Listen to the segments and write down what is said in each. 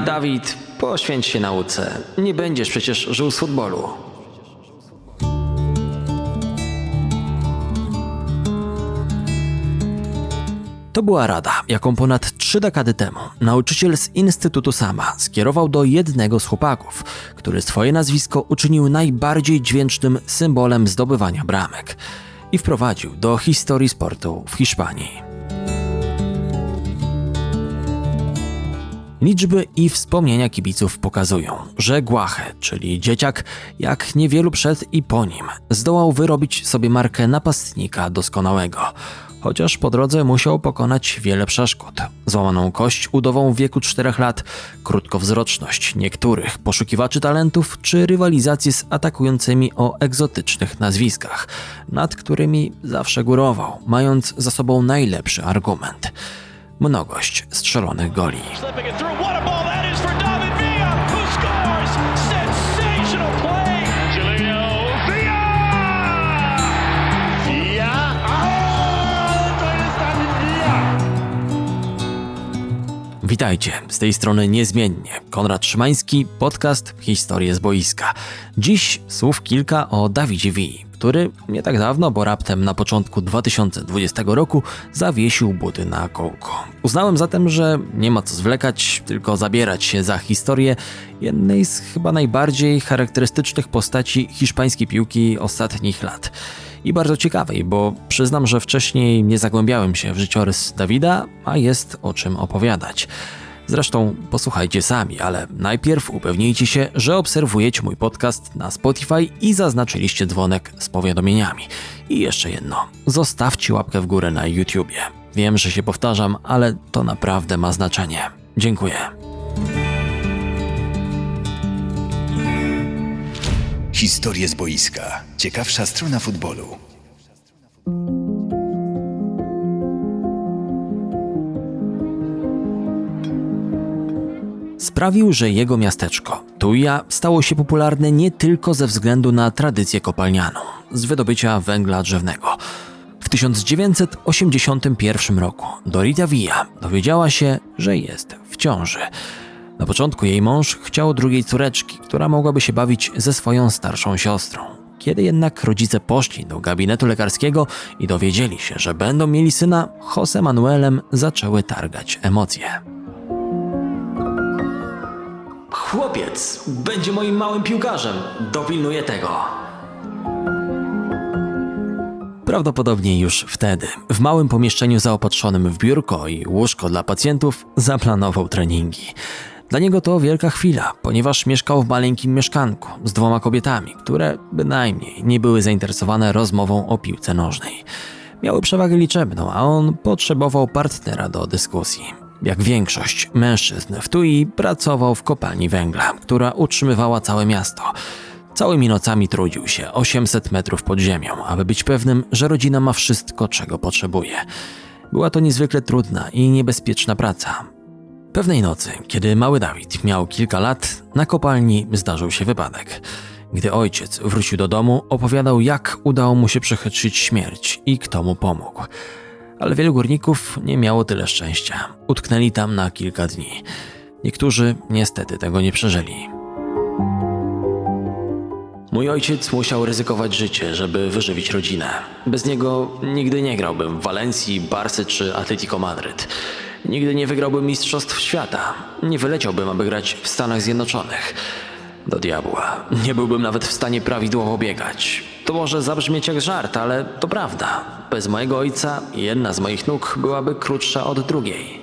Dawid, poświęć się nauce. Nie będziesz przecież żył z futbolu. To była rada, jaką ponad 3 dekady temu nauczyciel z Instytutu Sama skierował do jednego z chłopaków, który swoje nazwisko uczynił najbardziej dźwięcznym symbolem zdobywania bramek i wprowadził do historii sportu w Hiszpanii. Liczby i wspomnienia kibiców pokazują, że Guache, czyli dzieciak, jak niewielu przed i po nim, zdołał wyrobić sobie markę napastnika doskonałego. Chociaż po drodze musiał pokonać wiele przeszkód. Złamaną kość udową w wieku 4 lat, krótkowzroczność niektórych poszukiwaczy talentów czy rywalizację z atakującymi o egzotycznych nazwiskach, nad którymi zawsze górował, mając za sobą najlepszy argument – mnogość strzelonych goli. Witajcie, z tej strony niezmiennie Konrad Szymański, podcast Historie z boiska. Dziś słów kilka o Davidzie Vii, który nie tak dawno, bo raptem na początku 2020 roku zawiesił buty na kołku. Uznałem zatem, że nie ma co zwlekać, tylko zabierać się za historię jednej z chyba najbardziej charakterystycznych postaci hiszpańskiej piłki ostatnich lat. I bardzo ciekawej, bo przyznam, że wcześniej nie zagłębiałem się w życiorys Davida, a jest o czym opowiadać. Zresztą posłuchajcie sami, ale najpierw upewnijcie się, że obserwujecie mój podcast na Spotify i zaznaczyliście dzwonek z powiadomieniami. I jeszcze jedno, zostawcie łapkę w górę na YouTubie. Wiem, że się powtarzam, ale to naprawdę ma znaczenie. Dziękuję. Historie z boiska. Ciekawsza strona futbolu. Sprawił, że jego miasteczko, Tuia, stało się popularne nie tylko ze względu na tradycję kopalnianą, z wydobycia węgla drzewnego. W 1981 roku Dorita Via dowiedziała się, że jest w ciąży. Na początku jej mąż chciał drugiej córeczki, która mogłaby się bawić ze swoją starszą siostrą. Kiedy jednak rodzice poszli do gabinetu lekarskiego i dowiedzieli się, że będą mieli syna, José Manuelem zaczęły targać emocje. Chłopiec będzie moim małym piłkarzem, dopilnuję tego. Prawdopodobnie już wtedy, w małym pomieszczeniu zaopatrzonym w biurko i łóżko dla pacjentów, zaplanował treningi. Dla niego to wielka chwila, ponieważ mieszkał w maleńkim mieszkanku z 2 kobietami, które bynajmniej nie były zainteresowane rozmową o piłce nożnej. Miały przewagę liczebną, a on potrzebował partnera do dyskusji. Jak większość mężczyzn w Tui pracował w kopalni węgla, która utrzymywała całe miasto. Całymi nocami trudził się 800 metrów pod ziemią, aby być pewnym, że rodzina ma wszystko, czego potrzebuje. Była to niezwykle trudna i niebezpieczna praca. Pewnej nocy, kiedy mały Dawid miał kilka lat, na kopalni zdarzył się wypadek. Gdy ojciec wrócił do domu, opowiadał, jak udało mu się przechytrzyć śmierć i kto mu pomógł. Ale wielu górników nie miało tyle szczęścia. Utknęli tam na kilka dni. Niektórzy niestety tego nie przeżyli. Mój ojciec musiał ryzykować życie, żeby wyżywić rodzinę. Bez niego nigdy nie grałbym w Walencji, Barsy czy Atletico Madryt. Nigdy nie wygrałbym mistrzostw świata. Nie wyleciałbym, aby grać w Stanach Zjednoczonych. Do diabła. Nie byłbym nawet w stanie prawidłowo biegać. To może zabrzmieć jak żart, ale to prawda. Bez mojego ojca jedna z moich nóg byłaby krótsza od drugiej.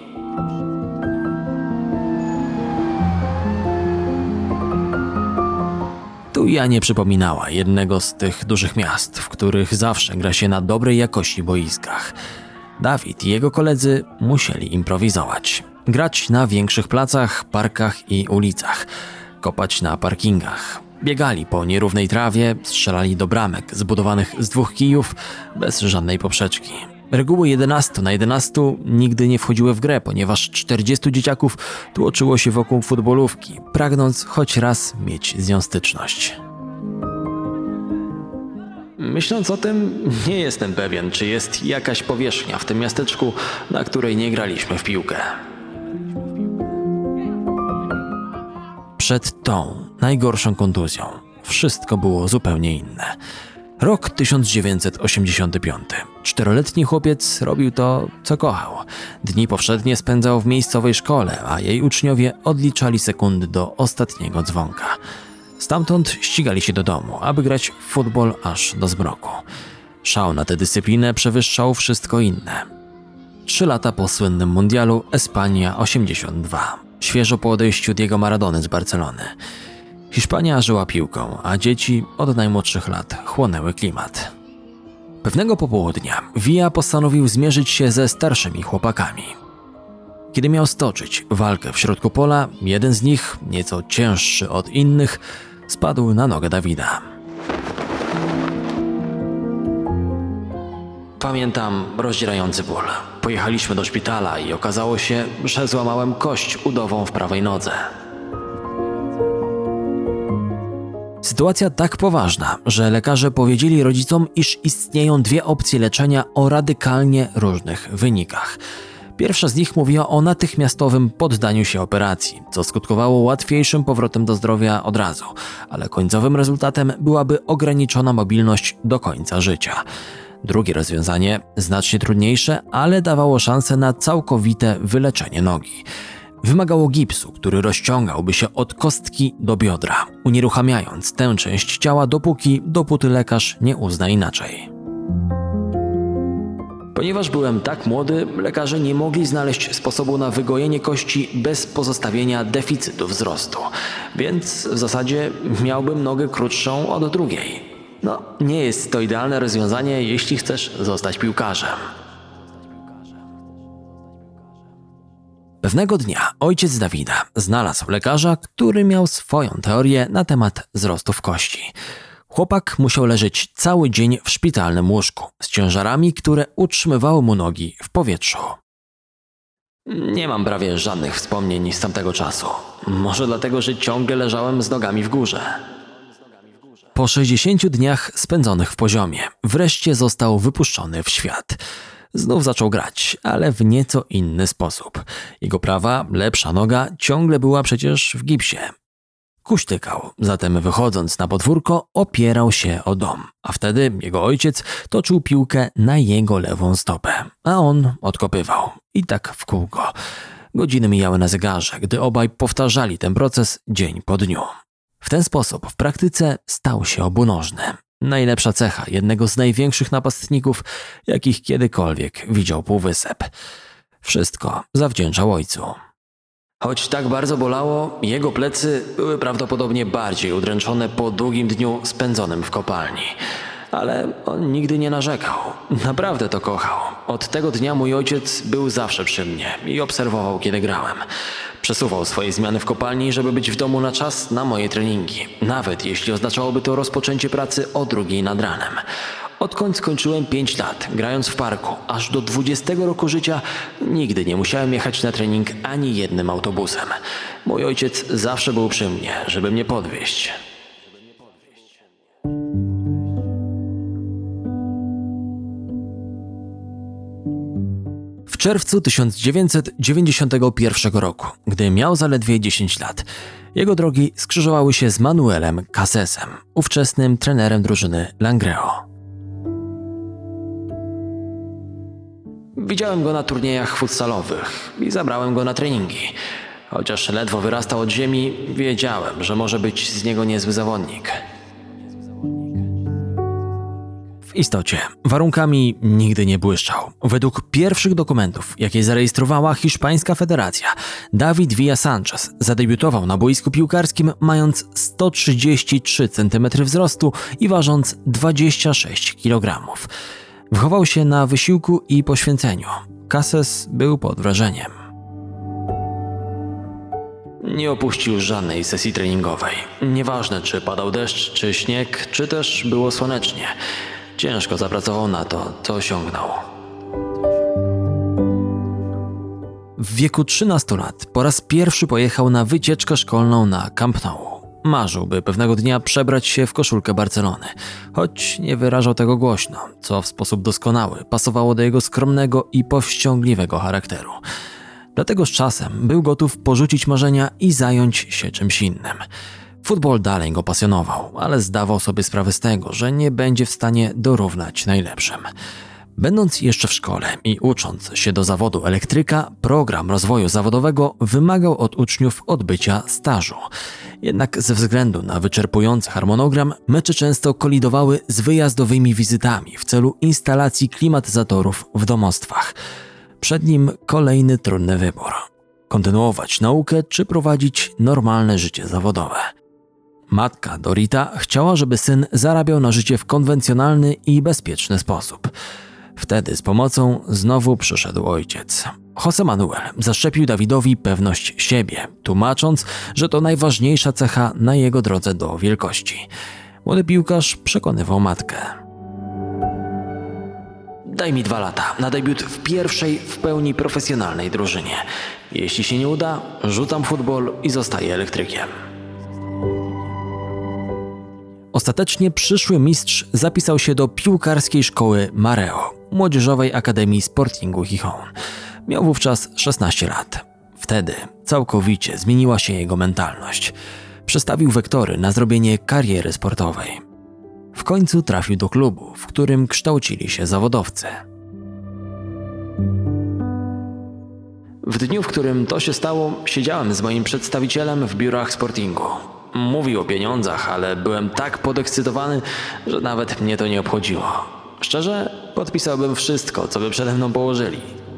Tuia nie przypominała jednego z tych dużych miast, w których zawsze gra się na dobrej jakości boiskach. Dawid i jego koledzy musieli improwizować. Grać na większych placach, parkach i ulicach. Kopać na parkingach. Biegali po nierównej trawie, strzelali do bramek zbudowanych z 2 kijów bez żadnej poprzeczki. Reguły 11 na 11 nigdy nie wchodziły w grę, ponieważ 40 dzieciaków tłoczyło się wokół futbolówki, pragnąc choć raz mieć z nią styczność. Myśląc o tym, nie jestem pewien, czy jest jakaś powierzchnia w tym miasteczku, na której nie graliśmy w piłkę. Przed tą najgorszą kontuzją wszystko było zupełnie inne. Rok 1985. 4-letni chłopiec robił to, co kochał. Dni powszednie spędzał w miejscowej szkole, a jej uczniowie odliczali sekundy do ostatniego dzwonka. Stamtąd ścigali się do domu, aby grać w futbol aż do zmroku. Szał na tę dyscyplinę przewyższał wszystko inne. 3 lata po słynnym mundialu Espania 82. Świeżo po odejściu Diego Maradony z Barcelony. Hiszpania żyła piłką, a dzieci od najmłodszych lat chłonęły klimat. Pewnego popołudnia Villa postanowił zmierzyć się ze starszymi chłopakami. Kiedy miał stoczyć walkę w środku pola, jeden z nich, nieco cięższy od innych, spadł na nogę Dawida. Pamiętam rozdzierający ból. Pojechaliśmy do szpitala i okazało się, że złamałem kość udową w prawej nodze. Sytuacja tak poważna, że lekarze powiedzieli rodzicom, iż istnieją 2 opcje leczenia o radykalnie różnych wynikach. Pierwsza z nich mówiła o natychmiastowym poddaniu się operacji, co skutkowało łatwiejszym powrotem do zdrowia od razu, ale końcowym rezultatem byłaby ograniczona mobilność do końca życia. Drugie rozwiązanie, znacznie trudniejsze, ale dawało szansę na całkowite wyleczenie nogi. Wymagało gipsu, który rozciągałby się od kostki do biodra, unieruchamiając tę część ciała dopóty lekarz nie uzna inaczej. Ponieważ byłem tak młody, lekarze nie mogli znaleźć sposobu na wygojenie kości bez pozostawienia deficytu wzrostu, więc w zasadzie miałbym nogę krótszą od drugiej. Nie jest to idealne rozwiązanie, jeśli chcesz zostać piłkarzem. Pewnego dnia ojciec Dawida znalazł lekarza, który miał swoją teorię na temat wzrostów kości. Chłopak musiał leżeć cały dzień w szpitalnym łóżku z ciężarami, które utrzymywały mu nogi w powietrzu. Nie mam prawie żadnych wspomnień z tamtego czasu. Może dlatego, że ciągle leżałem z nogami w górze. Po 60 dniach spędzonych w poziomie, wreszcie został wypuszczony w świat. Znów zaczął grać, ale w nieco inny sposób. Jego prawa, lepsza noga ciągle była przecież w gipsie. Kuśtykał, zatem wychodząc na podwórko opierał się o dom, a wtedy jego ojciec toczył piłkę na jego lewą stopę, a on odkopywał. I tak w kółko. Godziny mijały na zegarze, gdy obaj powtarzali ten proces dzień po dniu. W ten sposób w praktyce stał się obunożny. Najlepsza cecha jednego z największych napastników, jakich kiedykolwiek widział Półwysep. Wszystko zawdzięczał ojcu. Choć tak bardzo bolało, jego plecy były prawdopodobnie bardziej udręczone po długim dniu spędzonym w kopalni. Ale on nigdy nie narzekał. Naprawdę to kochał. Od tego dnia mój ojciec był zawsze przy mnie i obserwował, kiedy grałem. Przesuwał swoje zmiany w kopalni, żeby być w domu na czas na moje treningi. Nawet jeśli oznaczałoby to rozpoczęcie pracy o 2:00 nad ranem. Odkąd skończyłem 5 lat, grając w parku, aż do 20 roku życia, nigdy nie musiałem jechać na trening ani jednym autobusem. Mój ojciec zawsze był przy mnie, żeby mnie podwieźć. W czerwcu 1991 roku, gdy miał zaledwie 10 lat, jego drogi skrzyżowały się z Manuelem Casesem, ówczesnym trenerem drużyny Langreo. Widziałem go na turniejach futsalowych i zabrałem go na treningi. Chociaż ledwo wyrastał od ziemi, wiedziałem, że może być z niego niezły zawodnik. W istocie, warunkami nigdy nie błyszczał. Według pierwszych dokumentów, jakie zarejestrowała hiszpańska federacja, David Villa Sanchez zadebiutował na boisku piłkarskim mając 133 cm wzrostu i ważąc 26 kg. Wychował się na wysiłku i poświęceniu. Cases był pod wrażeniem. Nie opuścił żadnej sesji treningowej. Nieważne, czy padał deszcz, czy śnieg, czy też było słonecznie. Ciężko zapracował na to, co osiągnął. W wieku 13 lat po raz pierwszy pojechał na wycieczkę szkolną na Camp Nou. Marzył, by pewnego dnia przebrać się w koszulkę Barcelony, choć nie wyrażał tego głośno, co w sposób doskonały pasowało do jego skromnego i powściągliwego charakteru. Dlatego z czasem był gotów porzucić marzenia i zająć się czymś innym. Futbol dalej go pasjonował, ale zdawał sobie sprawę z tego, że nie będzie w stanie dorównać najlepszym. Będąc jeszcze w szkole i ucząc się do zawodu elektryka, program rozwoju zawodowego wymagał od uczniów odbycia stażu. Jednak ze względu na wyczerpujący harmonogram, mecze często kolidowały z wyjazdowymi wizytami w celu instalacji klimatyzatorów w domostwach. Przed nim kolejny trudny wybór: kontynuować naukę czy prowadzić normalne życie zawodowe. Matka Dorita chciała, żeby syn zarabiał na życie w konwencjonalny i bezpieczny sposób. Wtedy z pomocą znowu przyszedł ojciec. José Manuel zaszczepił Dawidowi pewność siebie, tłumacząc, że to najważniejsza cecha na jego drodze do wielkości. Młody piłkarz przekonywał matkę. Daj mi 2 lata na debiut w pierwszej w pełni profesjonalnej drużynie. Jeśli się nie uda, rzucam futbol i zostaję elektrykiem. Ostatecznie przyszły mistrz zapisał się do piłkarskiej szkoły Mareo, młodzieżowej akademii Sportingu Gijón. Miał wówczas 16 lat. Wtedy całkowicie zmieniła się jego mentalność. Przestawił wektory na zrobienie kariery sportowej. W końcu trafił do klubu, w którym kształcili się zawodowcy. W dniu, w którym to się stało, siedziałem z moim przedstawicielem w biurach Sportingu. Mówił o pieniądzach, ale byłem tak podekscytowany, że nawet mnie to nie obchodziło. Szczerze, podpisałbym wszystko, co by przede mną położyli.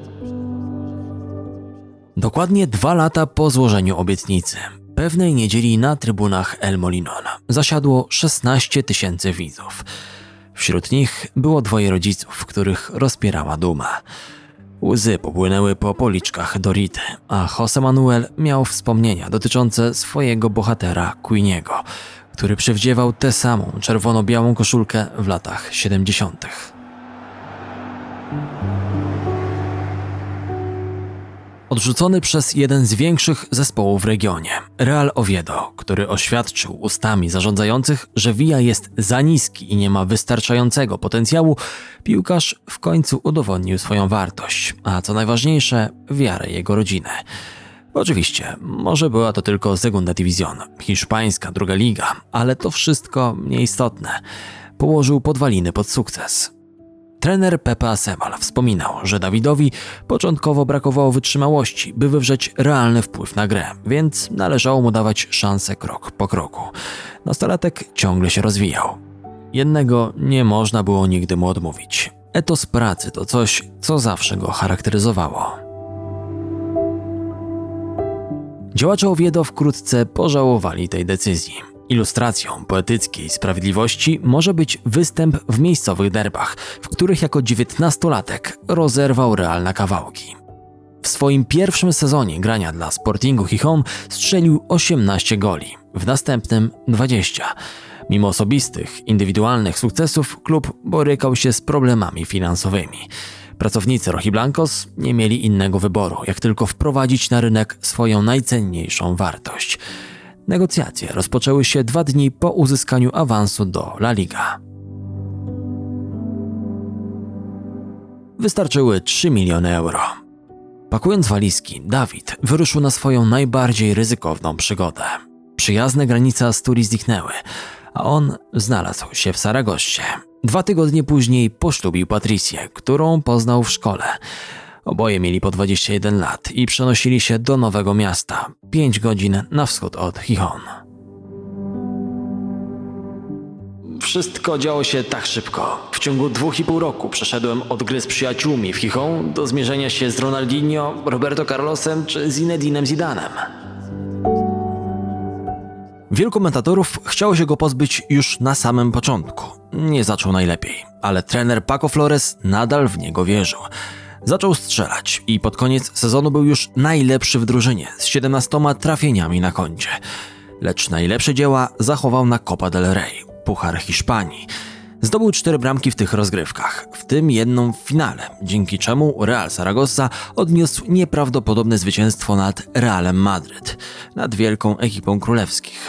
Dokładnie 2 lata po złożeniu obietnicy, pewnej niedzieli na trybunach El Molinón zasiadło 16 000 widzów. Wśród nich było 2 rodziców, których rozpierała duma. Łzy popłynęły po policzkach Dority, a José Manuel miał wspomnienia dotyczące swojego bohatera Queeniego, który przywdziewał tę samą czerwono-białą koszulkę w latach 70. Odrzucony przez jeden z większych zespołów w regionie, Real Oviedo, który oświadczył ustami zarządzających, że Villa jest za niski i nie ma wystarczającego potencjału, piłkarz w końcu udowodnił swoją wartość, a co najważniejsze, wiarę jego rodziny. Oczywiście, może była to tylko Segunda División, hiszpańska druga liga, ale to wszystko nieistotne. Położył podwaliny pod sukces. Trener Pepe Aceval wspominał, że Dawidowi początkowo brakowało wytrzymałości, by wywrzeć realny wpływ na grę, więc należało mu dawać szansę krok po kroku. Nastolatek ciągle się rozwijał. Jednego nie można było nigdy mu odmówić. Etos pracy to coś, co zawsze go charakteryzowało. Działacze Oviedo wkrótce pożałowali tej decyzji. Ilustracją poetyckiej sprawiedliwości może być występ w miejscowych derbach, w których jako 19-latek rozerwał Real na kawałki. W swoim pierwszym sezonie grania dla Sportingu Gijón strzelił 18 goli, w następnym 20. Mimo osobistych, indywidualnych sukcesów klub borykał się z problemami finansowymi. Pracownicy Rojiblancos nie mieli innego wyboru, jak tylko wprowadzić na rynek swoją najcenniejszą wartość. Negocjacje rozpoczęły się 2 dni po uzyskaniu awansu do La Liga. Wystarczyły 3 miliony euro. Pakując walizki, Dawid wyruszył na swoją najbardziej ryzykowną przygodę. Przyjazne granice Asturii zniknęły, a on znalazł się w Saragossie. 2 tygodnie później poślubił Patricję, którą poznał w szkole. Oboje mieli po 21 lat i przenosili się do nowego miasta, 5 godzin na wschód od Gijón. Wszystko działo się tak szybko. W ciągu 2,5 roku przeszedłem od gry z przyjaciółmi w Gijón do zmierzenia się z Ronaldinho, Roberto Carlosem czy Zinedinem Zidanem. Wielu komentatorów chciało się go pozbyć już na samym początku. Nie zaczął najlepiej, ale trener Paco Flores nadal w niego wierzył. Zaczął strzelać i pod koniec sezonu był już najlepszy w drużynie z 17 trafieniami na koncie. Lecz najlepsze dzieła zachował na Copa del Rey, Puchar Hiszpanii. Zdobył 4 bramki w tych rozgrywkach, w tym jedną w finale, dzięki czemu Real Zaragoza odniósł nieprawdopodobne zwycięstwo nad Realem Madryt, nad wielką ekipą królewskich.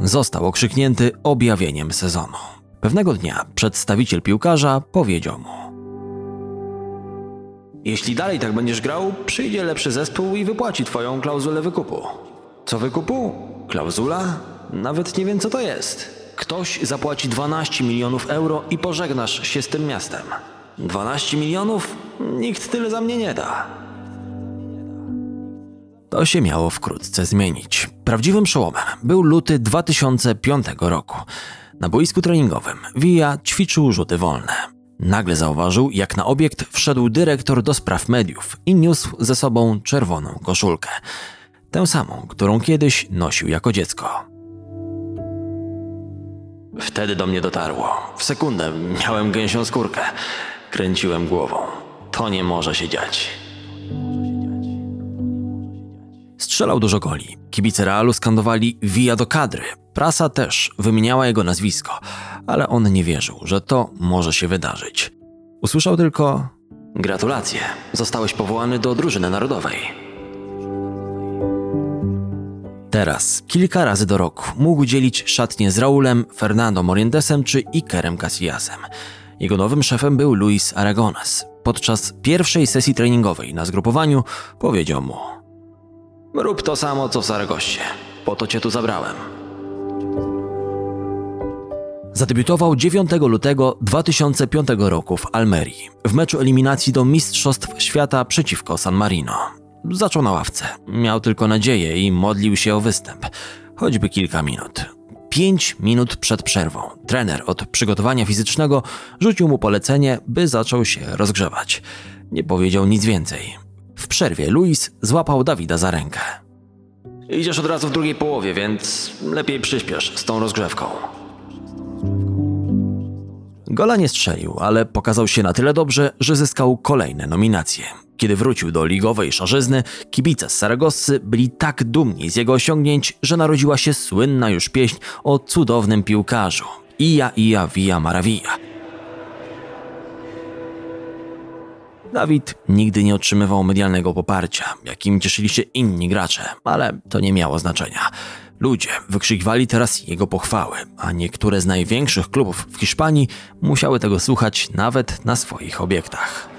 został okrzyknięty objawieniem sezonu. Pewnego dnia przedstawiciel piłkarza powiedział mu: jeśli dalej tak będziesz grał, przyjdzie lepszy zespół i wypłaci twoją klauzulę wykupu. Co wykupu? Klauzula? Nawet nie wiem, co to jest. Ktoś zapłaci 12 milionów euro i pożegnasz się z tym miastem. 12 milionów? Nikt tyle za mnie nie da. To się miało wkrótce zmienić. Prawdziwym przełomem był luty 2005 roku. Na boisku treningowym Villa ćwiczył rzuty wolne. Nagle zauważył, jak na obiekt wszedł dyrektor do spraw mediów i niósł ze sobą czerwoną koszulkę. Tę samą, którą kiedyś nosił jako dziecko. Wtedy do mnie dotarło. W sekundę miałem gęsią skórkę. Kręciłem głową. To nie może się dziać. Strzelał dużo goli. Kibice Realu skandowali Villa do kadry. Prasa też wymieniała jego nazwisko, ale on nie wierzył, że to może się wydarzyć. Usłyszał tylko: gratulacje, zostałeś powołany do drużyny narodowej. Teraz, kilka razy do roku, mógł dzielić szatnię z Raulem, Fernando Morientesem czy Ikerem Casillasem. Jego nowym szefem był Luis Aragonés. Podczas pierwszej sesji treningowej na zgrupowaniu powiedział mu: rób to samo, co w Zaragossie. Po to cię tu zabrałem. Zadebiutował 9 lutego 2005 roku w Almerii, w meczu eliminacji do Mistrzostw Świata przeciwko San Marino. Zaczął na ławce. Miał tylko nadzieję i modlił się o występ. Choćby kilka minut. 5 minut przed przerwą trener od przygotowania fizycznego rzucił mu polecenie, by zaczął się rozgrzewać. Nie powiedział nic więcej. W przerwie Luis złapał Dawida za rękę. Idziesz od razu w drugiej połowie, więc lepiej przyspiesz z tą rozgrzewką. Gola nie strzelił, ale pokazał się na tyle dobrze, że zyskał kolejne nominacje. Kiedy wrócił do ligowej szarzyzny, kibice z Saragossy byli tak dumni z jego osiągnięć, że narodziła się słynna już pieśń o cudownym piłkarzu. Ia, ia, via maravilla. Dawid nigdy nie otrzymywał medialnego poparcia, jakim cieszyli się inni gracze, ale to nie miało znaczenia. Ludzie wykrzykiwali teraz jego pochwały, a niektóre z największych klubów w Hiszpanii musiały tego słuchać nawet na swoich obiektach.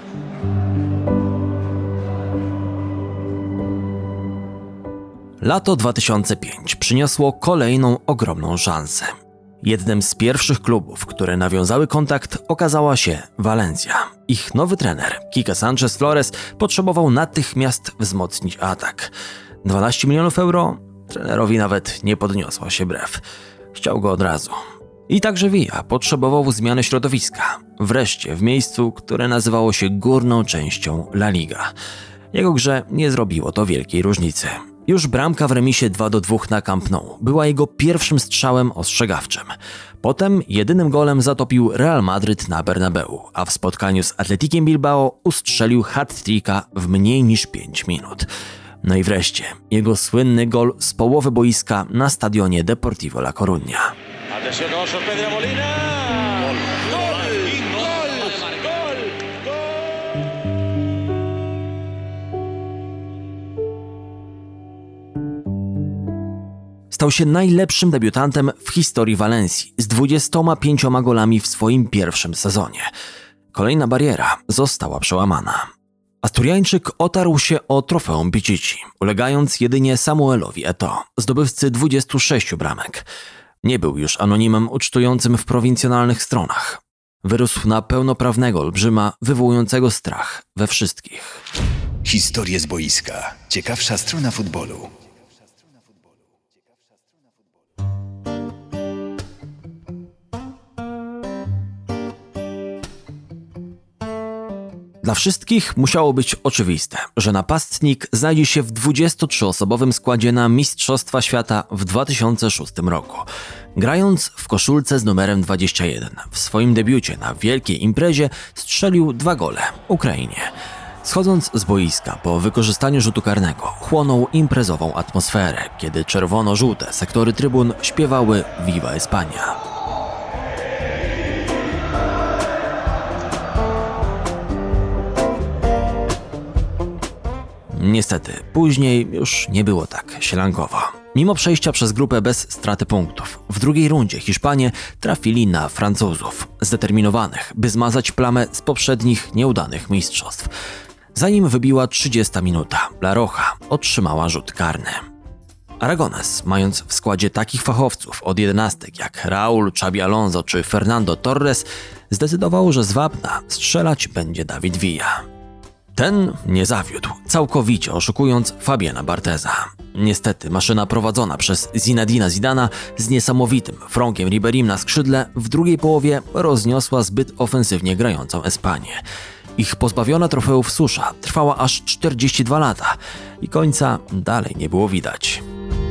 Lato 2005 przyniosło kolejną ogromną szansę. Jednym z pierwszych klubów, które nawiązały kontakt, okazała się Valencia. Ich nowy trener, Quique Sánchez Flores, potrzebował natychmiast wzmocnić atak. 12 milionów euro? Trenerowi nawet nie podniosła się brew. Chciał go od razu. I także Villa potrzebował zmiany środowiska. Wreszcie w miejscu, które nazywało się górną częścią La Liga. Jego grze nie zrobiło to wielkiej różnicy. Już bramka w remisie 2-2 na Camp Nou była jego pierwszym strzałem ostrzegawczym. Potem jedynym golem zatopił Real Madryt na Bernabeu, a w spotkaniu z Atletikiem Bilbao ustrzelił hat-tricka w mniej niż 5 minut. No i wreszcie jego słynny gol z połowy boiska na stadionie Deportivo La Coruña. Stał się najlepszym debiutantem w historii Walencji z 25 golami w swoim pierwszym sezonie. Kolejna bariera została przełamana. Asturiańczyk otarł się o trofeum Pichichi, ulegając jedynie Samuelowi Eto'o, zdobywcy 26 bramek. Nie był już anonimem ucztującym w prowincjonalnych stronach. Wyrósł na pełnoprawnego olbrzyma, wywołującego strach we wszystkich. Historie z boiska. Ciekawsza strona futbolu. Dla wszystkich musiało być oczywiste, że napastnik znajdzie się w 23-osobowym składzie na Mistrzostwa Świata w 2006 roku. Grając w koszulce z numerem 21, w swoim debiucie na wielkiej imprezie strzelił 2 gole Ukrainie. Schodząc z boiska po wykorzystaniu rzutu karnego, chłonął imprezową atmosferę, kiedy czerwono-żółte sektory trybun śpiewały Viva España. Niestety, później już nie było tak sielankowo. Mimo przejścia przez grupę bez straty punktów, w drugiej rundzie Hiszpanie trafili na Francuzów, zdeterminowanych, by zmazać plamę z poprzednich nieudanych mistrzostw. Zanim wybiła 30 minuta, La Roja otrzymała rzut karny. Aragones, mając w składzie takich fachowców od jedenastek jak Raúl, Xabi Alonso czy Fernando Torres, zdecydował, że z wapna strzelać będzie David Villa. Ten nie zawiódł, całkowicie oszukując Fabiana Bartheza. Niestety maszyna prowadzona przez Zinedina Zidana z niesamowitym Frankiem Riberim na skrzydle w drugiej połowie rozniosła zbyt ofensywnie grającą Espanię. Ich pozbawiona trofeów susza trwała aż 42 lata i końca dalej nie było widać.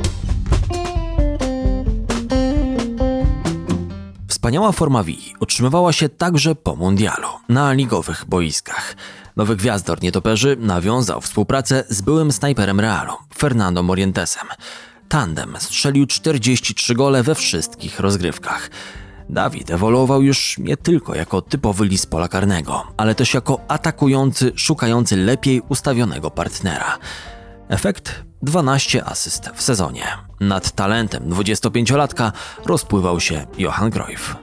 Wspaniała forma Villi utrzymywała się także po mundialu, na ligowych boiskach. Nowy gwiazdor nietoperzy nawiązał współpracę z byłym snajperem Realu, Fernando Morientesem. Tandem strzelił 43 gole we wszystkich rozgrywkach. Dawid ewoluował już nie tylko jako typowy lis pola karnego, ale też jako atakujący, szukający lepiej ustawionego partnera. Efekt? 12 asyst w sezonie. Nad talentem 25-latka rozpływał się Johan Cruyff.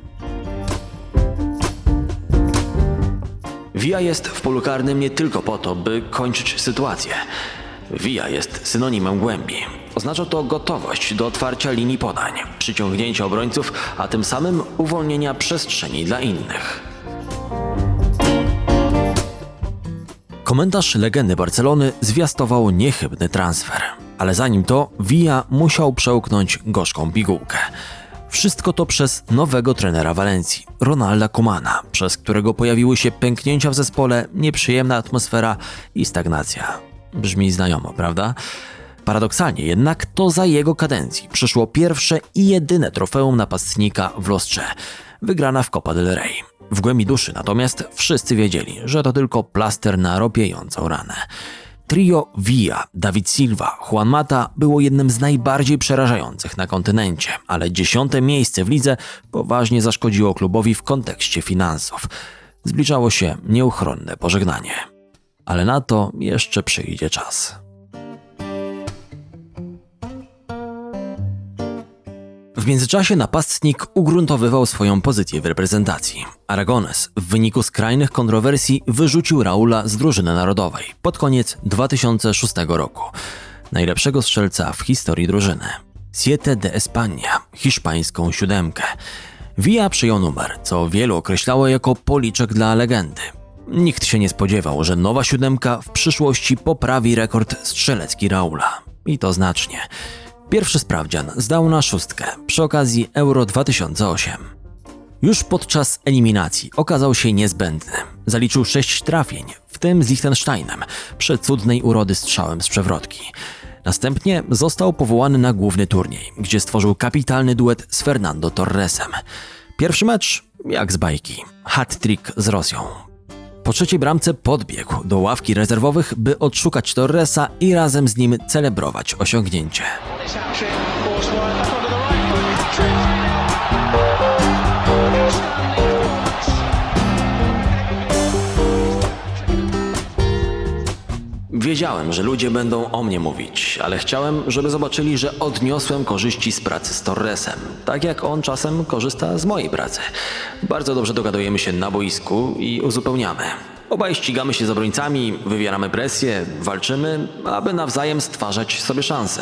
Villa jest w polu karnym nie tylko po to, by kończyć sytuację. Villa jest synonimem głębi. Oznacza to gotowość do otwarcia linii podań, przyciągnięcia obrońców, a tym samym uwolnienia przestrzeni dla innych. Komentarz legendy Barcelony zwiastował niechybny transfer. Ale zanim to, Villa musiał przełknąć gorzką pigułkę. Wszystko to przez nowego trenera Walencji, Ronalda Koemana, przez którego pojawiły się pęknięcia w zespole, nieprzyjemna atmosfera i stagnacja. Brzmi znajomo, prawda? Paradoksalnie jednak to za jego kadencji przyszło pierwsze i jedyne trofeum napastnika w lustrze, wygrana w Copa del Rey. W głębi duszy natomiast wszyscy wiedzieli, że to tylko plaster na ropiejącą ranę. Trio Villa, David Silva, Juan Mata było jednym z najbardziej przerażających na kontynencie, ale 10. miejsce w lidze poważnie zaszkodziło klubowi w kontekście finansów. Zbliżało się nieuchronne pożegnanie. Ale na to jeszcze przyjdzie czas. W międzyczasie napastnik ugruntowywał swoją pozycję w reprezentacji. Aragones w wyniku skrajnych kontrowersji wyrzucił Raúla z drużyny narodowej pod koniec 2006 roku. Najlepszego strzelca w historii drużyny. Siete de España, hiszpańską siódemkę. Villa przyjął numer, co wielu określało jako policzek dla legendy. Nikt się nie spodziewał, że nowa siódemka w przyszłości poprawi rekord strzelecki Raúla. I to znacznie. Pierwszy sprawdzian zdał na 6 przy okazji Euro 2008. Już podczas eliminacji okazał się niezbędny. Zaliczył 6 trafień, w tym z Liechtensteinem, przecudnej urody strzałem z przewrotki. Następnie został powołany na główny turniej, gdzie stworzył kapitalny duet z Fernando Torresem. Pierwszy mecz jak z bajki. Hat-trick z Rosją. Po trzeciej bramce podbiegł do ławki rezerwowych, by odszukać Torresa i razem z nim celebrować osiągnięcie. Wiedziałem, że ludzie będą o mnie mówić, ale chciałem, żeby zobaczyli, że odniosłem korzyści z pracy z Torresem, tak jak on czasem korzysta z mojej pracy. Bardzo dobrze dogadujemy się na boisku i uzupełniamy. Obaj ścigamy się z obrońcami, wywieramy presję, walczymy, aby nawzajem stwarzać sobie szanse.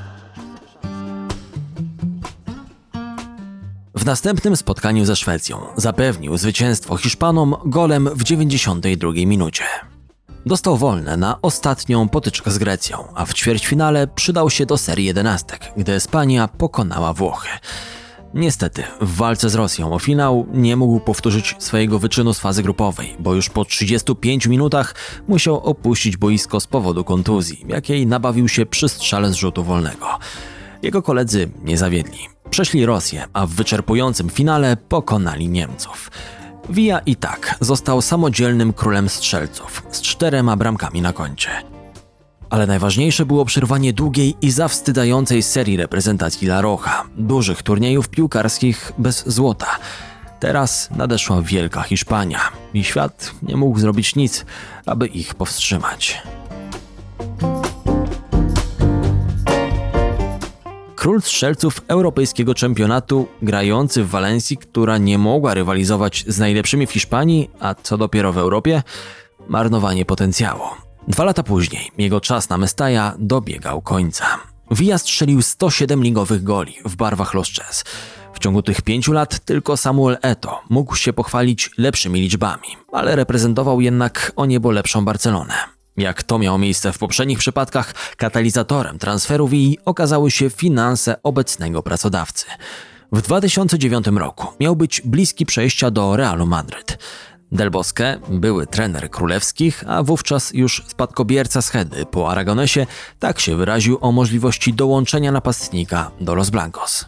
W następnym spotkaniu ze Szwecją zapewnił zwycięstwo Hiszpanom golem w 92 minucie. Dostał wolne na ostatnią potyczkę z Grecją, a w ćwierćfinale przydał się do serii 11, gdy Hiszpania pokonała Włochy. Niestety, w walce z Rosją o finał nie mógł powtórzyć swojego wyczynu z fazy grupowej, bo już po 35 minutach musiał opuścić boisko z powodu kontuzji, jakiej nabawił się przy strzale z rzutu wolnego. Jego koledzy nie zawiedli. Przeszli Rosję, a w wyczerpującym finale pokonali Niemców. Villa i tak został samodzielnym królem strzelców z 4 bramkami na koncie. Ale najważniejsze było przerwanie długiej i zawstydzającej serii reprezentacji La Roja, dużych turniejów piłkarskich bez złota. Teraz nadeszła wielka Hiszpania i świat nie mógł zrobić nic, aby ich powstrzymać. Król strzelców europejskiego czempionatu, grający w Walencji, która nie mogła rywalizować z najlepszymi w Hiszpanii, a co dopiero w Europie, marnowanie potencjału. 2 lata później jego czas na Mestalla dobiegał końca. Villa strzelił 107 ligowych goli w barwach Los Ches. W ciągu tych 5 lat tylko Samuel Eto'o mógł się pochwalić lepszymi liczbami, ale reprezentował jednak o niebo lepszą Barcelonę. Jak to miało miejsce w poprzednich przypadkach, katalizatorem transferu Villi okazały się finanse obecnego pracodawcy. W 2009 roku miał być bliski przejścia do Realu Madryt. Del Bosque, były trener królewskich, a wówczas już spadkobierca schedy po Aragonesie, tak się wyraził o możliwości dołączenia napastnika do Los Blancos.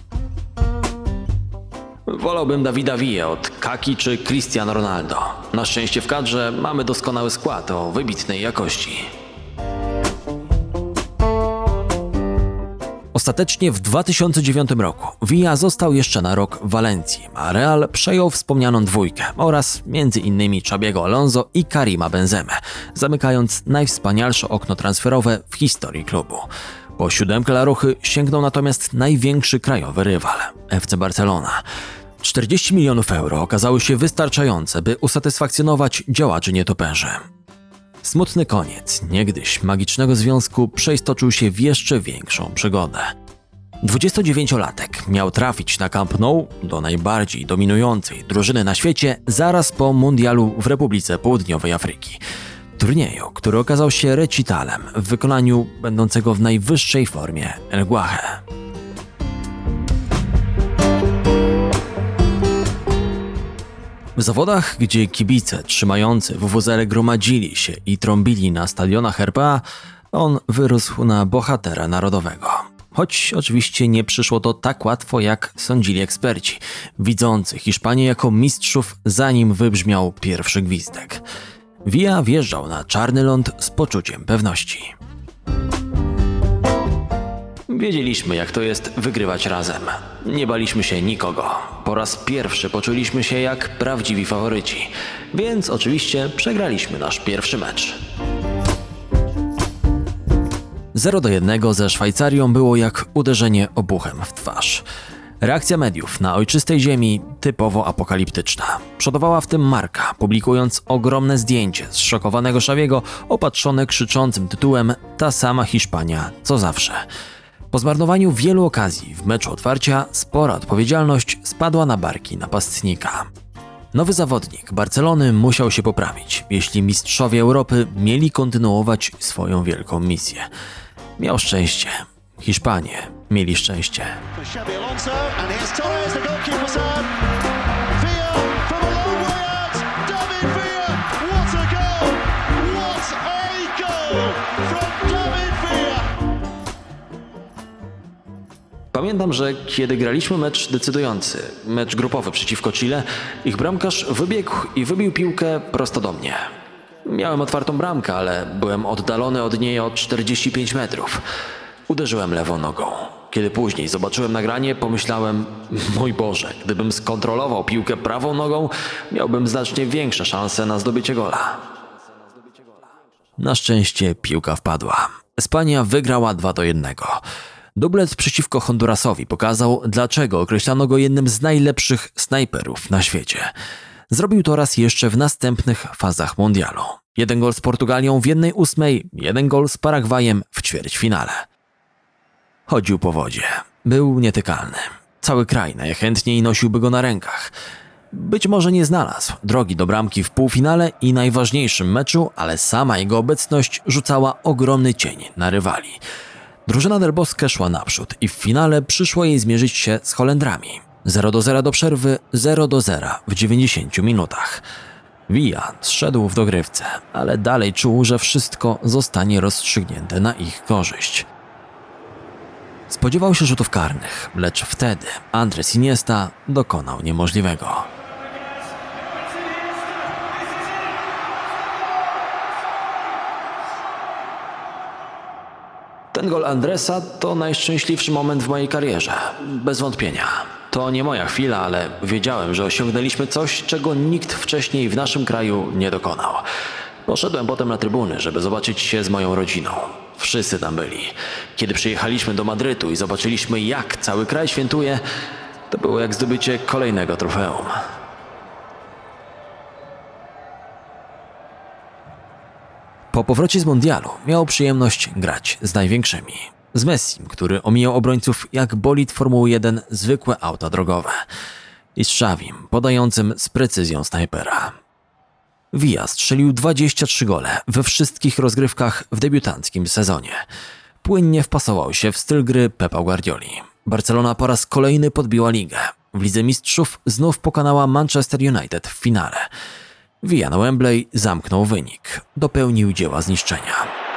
Wolałbym Davida Villę od Kaki czy Cristiano Ronaldo. Na szczęście w kadrze mamy doskonały skład o wybitnej jakości. Ostatecznie w 2009 roku Villa został jeszcze na rok w Walencji, a Real przejął wspomnianą dwójkę oraz m.in. Xabiego Alonso i Karima Benzemę, zamykając najwspanialsze okno transferowe w historii klubu. Po 7 laruchy sięgnął natomiast największy krajowy rywal – FC Barcelona. 40 milionów euro okazały się wystarczające, by usatysfakcjonować działaczy nietoperzy. Smutny koniec niegdyś magicznego związku przeistoczył się w jeszcze większą przygodę. 29-latek miał trafić na Camp Nou do najbardziej dominującej drużyny na świecie zaraz po mundialu w Republice Południowej Afryki. Turnieju, który okazał się recitalem w wykonaniu będącego w najwyższej formie El Guaje. W zawodach, gdzie kibice trzymający wuwuzele gromadzili się i trąbili na stadionach RPA, on wyrósł na bohatera narodowego. Choć oczywiście nie przyszło to tak łatwo, jak sądzili eksperci, widzący Hiszpanię jako mistrzów, zanim wybrzmiał pierwszy gwizdek. Villa wjeżdżał na czarny ląd z poczuciem pewności. Wiedzieliśmy, jak to jest wygrywać razem. Nie baliśmy się nikogo. Po raz pierwszy poczuliśmy się jak prawdziwi faworyci, więc oczywiście przegraliśmy nasz pierwszy mecz. 0-1 ze Szwajcarią było jak uderzenie obuchem w twarz. Reakcja mediów na ojczystej ziemi typowo apokaliptyczna. Przodowała w tym Marca, publikując ogromne zdjęcie zszokowanego Xaviego opatrzone krzyczącym tytułem „Ta sama Hiszpania, co zawsze”. Po zmarnowaniu wielu okazji w meczu otwarcia spora odpowiedzialność spadła na barki napastnika. Nowy zawodnik Barcelony musiał się poprawić, jeśli mistrzowie Europy mieli kontynuować swoją wielką misję. Miał szczęście. Hiszpanie mieli szczęście. Pamiętam, że kiedy graliśmy mecz decydujący, mecz grupowy przeciwko Chile, ich bramkarz wybiegł i wybił piłkę prosto do mnie. Miałem otwartą bramkę, ale byłem oddalony od niej o 45 metrów. Uderzyłem lewą nogą. Kiedy później zobaczyłem nagranie, pomyślałem, mój Boże, gdybym skontrolował piłkę prawą nogą, miałbym znacznie większe szanse na zdobycie gola. Na szczęście piłka wpadła. Hiszpania wygrała 2-1. Dublet przeciwko Hondurasowi pokazał, dlaczego określano go jednym z najlepszych snajperów na świecie. Zrobił to raz jeszcze w następnych fazach mundialu. 1 gol z Portugalią w 1/8, 1 gol z Paragwajem w ćwierćfinale. Chodził po wodzie. Był nietykalny. Cały kraj najchętniej nosiłby go na rękach. Być może nie znalazł drogi do bramki w półfinale i najważniejszym meczu, ale sama jego obecność rzucała ogromny cień na rywali. Drużyna Del Bosque szła naprzód i w finale przyszło jej zmierzyć się z Holendrami. 0-0 do przerwy, 0-0 w 90 minutach. Villa zszedł w dogrywce, ale dalej czuł, że wszystko zostanie rozstrzygnięte na ich korzyść. Spodziewał się rzutów karnych, lecz wtedy Andrés Iniesta dokonał niemożliwego. Ten gol Andresa to najszczęśliwszy moment w mojej karierze, bez wątpienia. To nie moja chwila, ale wiedziałem, że osiągnęliśmy coś, czego nikt wcześniej w naszym kraju nie dokonał. Poszedłem potem na trybuny, żeby zobaczyć się z moją rodziną. Wszyscy tam byli. Kiedy przyjechaliśmy do Madrytu i zobaczyliśmy, jak cały kraj świętuje, to było jak zdobycie kolejnego trofeum. Po powrocie z mundialu miał przyjemność grać z największymi. Z Messim, który omijał obrońców jak bolid Formuły 1 zwykłe auta drogowe. I z Xavim, podającym z precyzją snajpera. Villa strzelił 23 gole we wszystkich rozgrywkach w debiutanckim sezonie. Płynnie wpasował się w styl gry Pepa Guardioli. Barcelona po raz kolejny podbiła ligę. W Lidze Mistrzów znów pokonała Manchester United w finale. Villa na Wembley zamknął wynik. Dopełnił dzieła zniszczenia.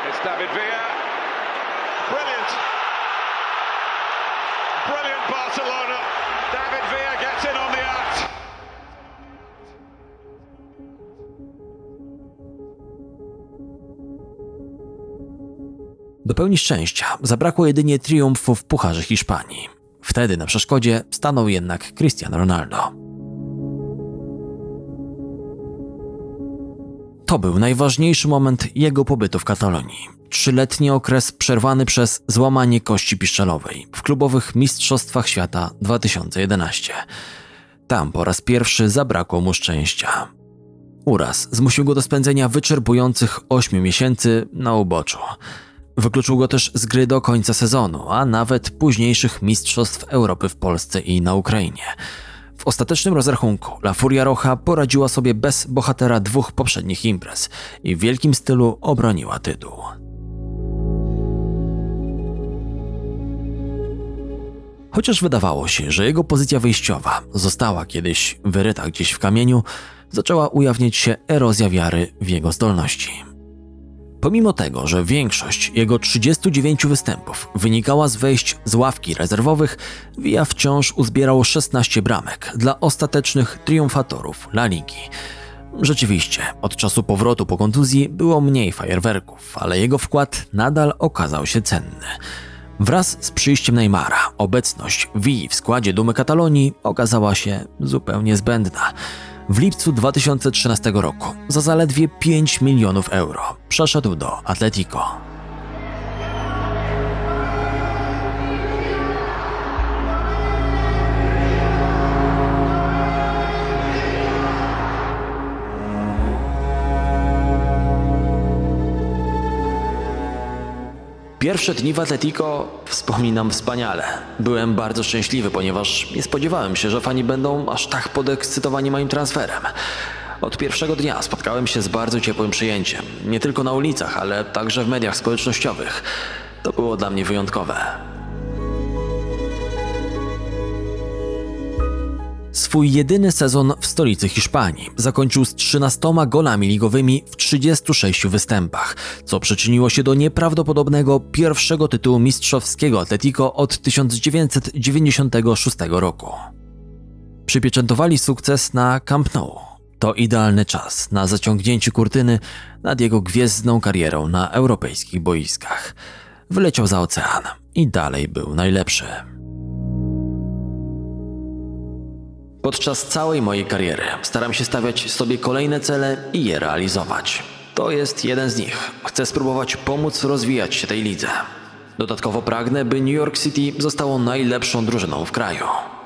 Do pełni szczęścia zabrakło jedynie triumfu w Pucharze Hiszpanii. Wtedy na przeszkodzie stanął jednak Cristiano Ronaldo. To był najważniejszy moment jego pobytu w Katalonii. 3-letni okres przerwany przez złamanie kości piszczelowej w klubowych Mistrzostwach Świata 2011. Tam po raz pierwszy zabrakło mu szczęścia. Uraz zmusił go do spędzenia wyczerpujących 8 miesięcy na uboczu. Wykluczył go też z gry do końca sezonu, a nawet późniejszych Mistrzostw Europy w Polsce i na Ukrainie. W ostatecznym rozrachunku La Furia Roja poradziła sobie bez bohatera 2 poprzednich imprez i w wielkim stylu obroniła tytuł. Chociaż wydawało się, że jego pozycja wyjściowa została kiedyś wyryta gdzieś w kamieniu, zaczęła ujawniać się erozja wiary w jego zdolności. Pomimo tego, że większość jego 39 występów wynikała z wejść z ławki rezerwowych, Villa wciąż uzbierał 16 bramek dla ostatecznych triumfatorów La Ligi. Rzeczywiście, od czasu powrotu po kontuzji było mniej fajerwerków, ale jego wkład nadal okazał się cenny. Wraz z przyjściem Neymara obecność Villi w składzie Dumy Katalonii okazała się zupełnie zbędna. W lipcu 2013 roku za zaledwie 5 milionów euro przeszedł do Atletico. Pierwsze dni w Atletico wspominam wspaniale. Byłem bardzo szczęśliwy, ponieważ nie spodziewałem się, że fani będą aż tak podekscytowani moim transferem. Od pierwszego dnia spotkałem się z bardzo ciepłym przyjęciem. Nie tylko na ulicach, ale także w mediach społecznościowych. To było dla mnie wyjątkowe. Swój jedyny sezon w stolicy Hiszpanii zakończył z 13 golami ligowymi w 36 występach, co przyczyniło się do nieprawdopodobnego pierwszego tytułu mistrzowskiego Atletico od 1996 roku. Przypieczętowali sukces na Camp Nou. To idealny czas na zaciągnięcie kurtyny nad jego gwiezdną karierą na europejskich boiskach. Wyleciał za ocean i dalej był najlepszy. Podczas całej mojej kariery staram się stawiać sobie kolejne cele i je realizować. To jest jeden z nich. Chcę spróbować pomóc rozwijać się tej lidze. Dodatkowo pragnę, by New York City zostało najlepszą drużyną w kraju.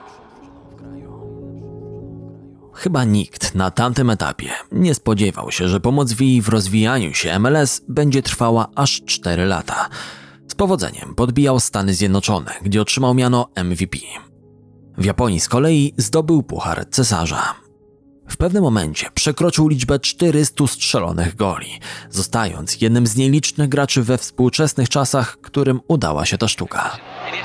Chyba nikt na tamtym etapie nie spodziewał się, że pomoc Villi w rozwijaniu się MLS będzie trwała aż 4 lata. Z powodzeniem podbijał Stany Zjednoczone, gdzie otrzymał miano MVP. W Japonii z kolei zdobył Puchar Cesarza. W pewnym momencie przekroczył liczbę 400 strzelonych goli, zostając jednym z nielicznych graczy we współczesnych czasach, którym udała się ta sztuka.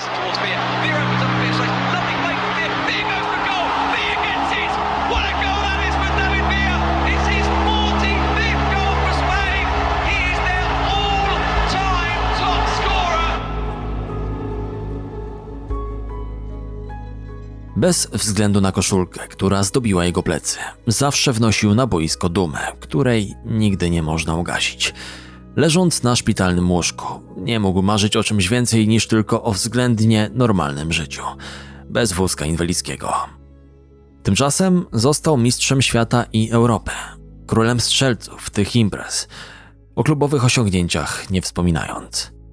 Bez względu na koszulkę, która zdobiła jego plecy, zawsze wnosił na boisko dumę, której nigdy nie można ugasić. Leżąc na szpitalnym łóżku, nie mógł marzyć o czymś więcej niż tylko o względnie normalnym życiu, bez wózka inwalidzkiego. Tymczasem został mistrzem świata i Europy, królem strzelców tych imprez, o klubowych osiągnięciach nie wspominając.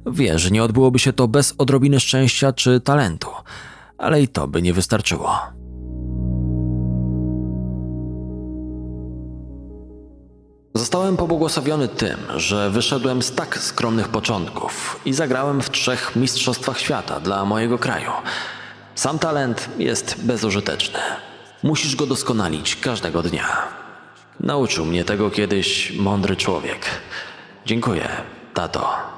Wiesz, nie odbyłoby się to bez odrobiny szczęścia czy talentu, ale i to by nie wystarczyło. Zostałem pobłogosławiony tym, że wyszedłem z tak skromnych początków i zagrałem w 3 mistrzostwach świata dla mojego kraju. Sam talent jest bezużyteczny. Musisz go doskonalić każdego dnia. Nauczył mnie tego kiedyś mądry człowiek. Dziękuję, tato.